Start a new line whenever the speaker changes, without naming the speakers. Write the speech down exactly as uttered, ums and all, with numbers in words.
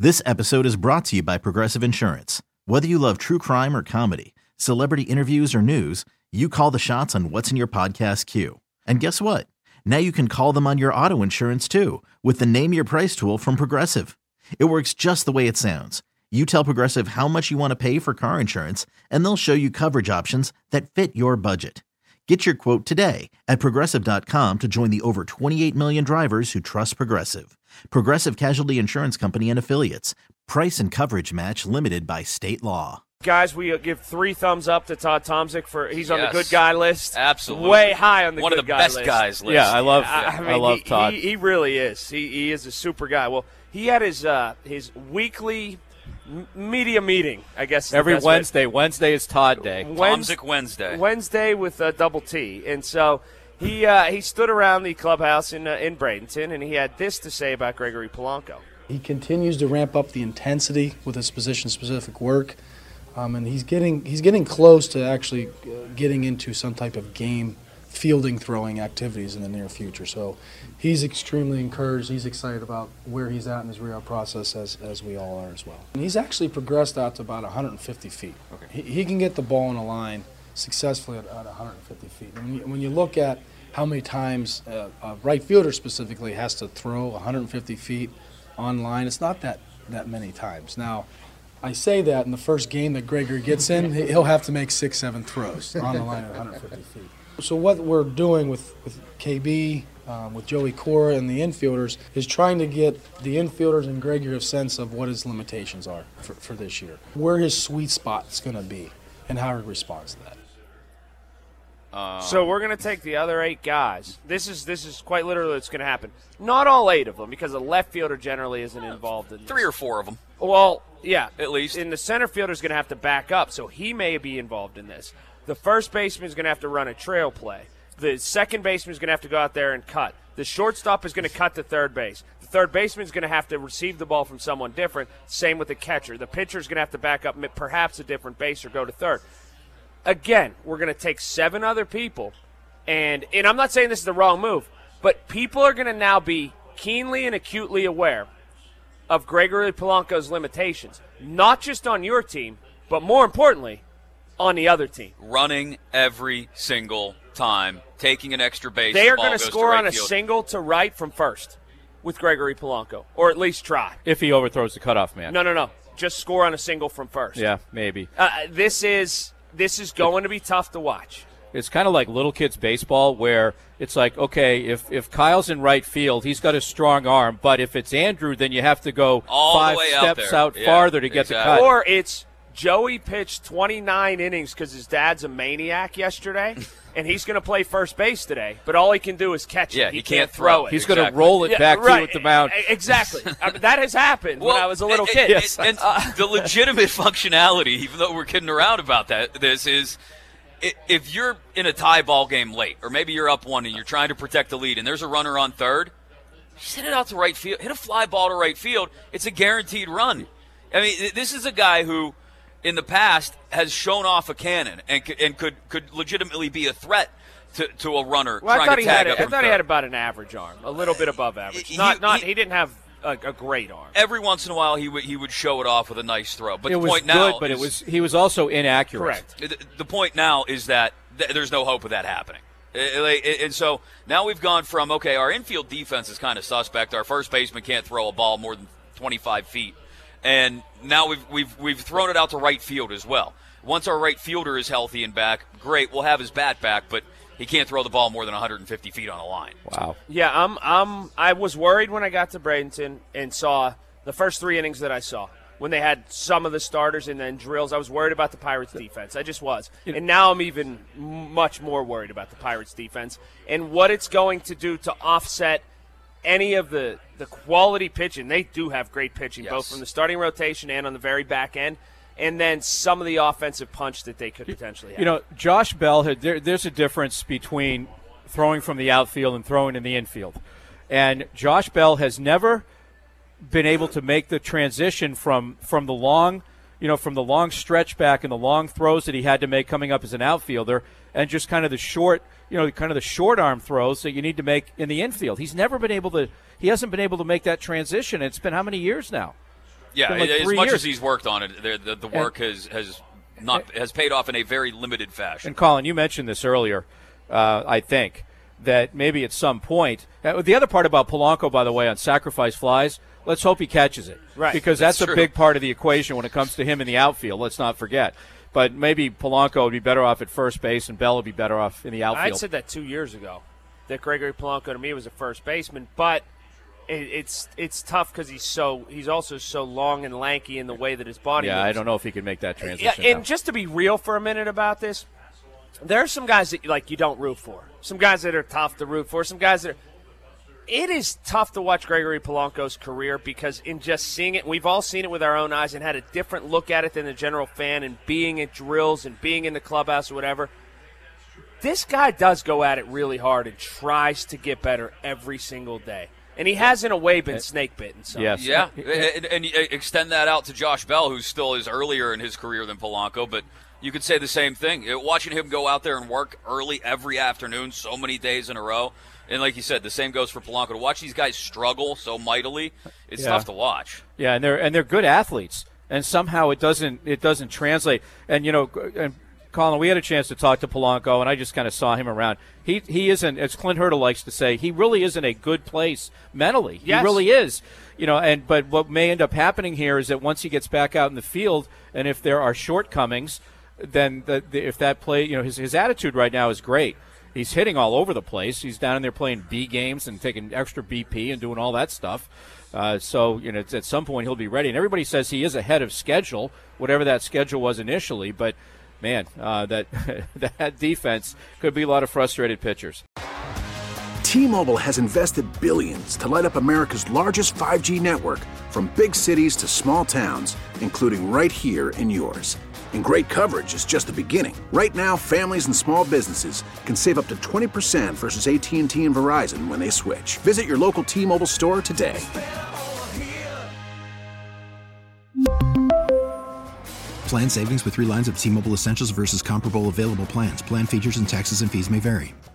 This episode is brought to you by Progressive Insurance. Whether you love true crime or comedy, celebrity interviews or news, you call the shots on what's in your podcast queue. And guess what? Now you can call them on your auto insurance too with the Name Your Price tool from Progressive. It works just the way it sounds. You tell Progressive how much you want to pay for car insurance, and they'll show you coverage options that fit your budget. Get your quote today at Progressive dot com to join the over twenty-eight million drivers who trust Progressive. Progressive Casualty Insurance Company and Affiliates. Price and coverage match limited by state law.
Guys, we give three thumbs up to Todd Tomczyk for he's on
yes,
the good guy list.
Absolutely.
Way high on the
One
good
of the
guy
best
list.
guys list.
Yeah, I love
I, I, mean,
I love
he,
Todd.
He, he really is. He, he is a super guy. Well, he had his uh, his weekly m- media meeting, I guess. is the
Every
best way-
Wednesday. Wednesday is Todd Day.
Wednesday,
Tomczyk Wednesday.
Wednesday with a double T. And so he uh, he stood around the clubhouse in uh, in Bradenton, and he had this to say about Gregory Polanco.
He continues to ramp up the intensity with his position-specific work, um, and he's getting he's getting close to actually uh, getting into some type of game fielding throwing activities in the near future. So he's extremely encouraged. He's excited about where he's at in his rehab process, as as we all are as well. And he's actually progressed out to about one hundred fifty feet. Okay. He, he can get the ball in a line successfully at, at one hundred fifty feet. And when you, when you look at how many times uh, a right fielder specifically has to throw one hundred fifty feet online, it's not that, that many times. Now, I say that in the first game that Gregory gets in, he'll have to make six, seven throws on the line at one hundred fifty feet. So what we're doing with, with K B, um, with Joey Cora and the infielders is trying to get the infielders and Gregory a sense of what his limitations are for, for this year, where his sweet spot is going to be, and how he responds to that.
Um, so we're going to take the other eight guys. This is this is quite literally what's going to happen. Not all eight of them, because the left fielder generally isn't involved in this.
Three or four of them.
Well, yeah.
At least.
And the center fielder is going to have to back up, so he may be involved in this. The first baseman is going to have to run a trail play. The second baseman is going to have to go out there and cut. The shortstop is going to cut to third base. The third baseman is going to have to receive the ball from someone different. Same with the catcher. The pitcher is going to have to back up perhaps a different base or go to third. Again, we're going to take seven other people, and and I'm not saying this is the wrong move, but people are going to now be keenly and acutely aware of Gregory Polanco's limitations, not just on your team, but more importantly, on the other team.
Running every single time, taking an extra base.
They are
going to
score
right
on a
field.
single to right from first with Gregory Polanco, or at least try.
If he overthrows the cutoff man.
No, no, no. Just score on a single from first.
Yeah, maybe.
Uh, this is this is going to be tough to watch.
It's kind of like little kids baseball, where it's like, okay, if, if Kyle's in right field, he's got a strong arm, but if it's Andrew, then you have to go
All
five
the way
steps
out,
out,
yeah,
farther to get
exactly.
the cut.
Or it's Joey pitched twenty-nine innings because his dad's a maniac yesterday, and he's going to play first base today, but all he can do is catch
Yeah,
it. He,
he
can't,
can't
throw
throw.
it.
He's going to
Exactly.
roll it
Yeah,
back to
right.
you at the mound.
E- Exactly. I mean, that has happened when I was a little
and,
kid.
And, and, and the legitimate functionality, even though we're kidding around about that, this is i- if you're in a tie ball game late, or maybe you're up one and you're trying to protect the lead, and there's a runner on third, just hit it out to right field. Hit a fly ball to right field. It's a guaranteed run. I mean, this is a guy who, in the past, has shown off a cannon and could, and could, could legitimately be a threat to, to a runner
Well, I
trying
thought
to
he
tag
had.
up
A, I
from
thought he had
third.
about an average arm, a little bit above average.
He-
not, not.
he-
He didn't have a, a great arm.
Every once in a while, he would he would show it off with a nice throw. But
it
the
was
point
good,
now,
but
is,
it was he was also inaccurate.
Correct.
The, the point now is that th- there's no hope of that happening. Uh, like, And so now we've gone from, okay, our infield defense is kind of suspect. Our first baseman can't throw a ball more than twenty-five feet. And now we've we've we've thrown it out to right field as well. Once our right fielder is healthy and back, great, we'll have his bat back, but he can't throw the ball more than one hundred fifty feet on a line.
Wow.
Yeah, I'm. I'm. I was worried when I got to Bradenton and saw the first three innings that I saw when they had some of the starters and then drills. I was worried about the Pirates' defense. I just was, and now I'm even much more worried about the Pirates' defense and what it's going to do to offset any of the the quality pitching. They do have great pitching,
Yes.
both from the starting rotation and on the very back end. And then some of the offensive punch that they could potentially have.
You know, Josh Bell, had, there, there's a difference between throwing from the outfield and throwing in the infield. And Josh Bell has never been able to make the transition from, from the long, you know, from the long stretch back and the long throws that he had to make coming up as an outfielder and just kind of the short, you know, kind of the short arm throws that you need to make in the infield. He's never been able to, he hasn't been able to make that transition. It's been how many years now?
Yeah,
like
as
three
much
years.
as he's worked on it, the, the, the work and, has has not has paid off in a very limited fashion.
And Colin, you mentioned this earlier, uh, I think, that maybe at some point uh, – the other part about Polanco, by the way, on sacrifice flies, let's hope he catches it.
Right.
Because that's,
That's
a
true.
big part of the equation when it comes to him in the outfield, let's not forget. But maybe Polanco would be better off at first base and Bell would be better off in the outfield.
I said that two years ago, that Gregory Polanco to me was a first baseman, but it, it's it's tough because he's so he's also so long and lanky in the way that his body
Yeah,
moves.
I don't know if he could make that transition.
Yeah, and
now.
just to be real for a minute about this, there are some guys that like you don't root for, some guys that are tough to root for, some guys that are, it is tough to watch Gregory Polanco's career because in just seeing it, we've all seen it with our own eyes and had a different look at it than the general fan and being at drills and being in the clubhouse or whatever. This guy does go at it really hard and tries to get better every single day. And he has, in a way, been snake bitten. So.
Yes.
Yeah, and, and you extend that out to Josh Bell, who still is earlier in his career than Polanco, but you could say the same thing. Watching him go out there and work early every afternoon so many days in a row, and like you said, the same goes for Polanco. To watch these guys struggle so mightily, it's
Yeah.
tough to watch.
Yeah, and they're and they're good athletes, and somehow it doesn't it doesn't translate. And you know, and Colin, we had a chance to talk to Polanco, and I just kind of saw him around. He he isn't, as Clint Hurdle likes to say, he really is in a good place mentally.
Yes.
He really is. You know, and but what may end up happening here is that once he gets back out in the field, and if there are shortcomings, then the, the, if that play, you know, his his attitude right now is great. He's hitting all over the place. He's down in there playing B games and taking extra B P and doing all that stuff. Uh, so, you know, at some point he'll be ready. And everybody says he is ahead of schedule, whatever that schedule was initially. But, man, uh, that that defense could be a lot of frustrated pitchers.
T-Mobile has invested billions to light up America's largest five G network, from big cities to small towns, including right here in yours. And great coverage is just the beginning. Right now, families and small businesses can save up to twenty percent versus A T and T and Verizon when they switch. Visit your local T-Mobile store today.
Plan savings with three lines of T-Mobile Essentials versus comparable available plans. Plan features and taxes and fees may vary.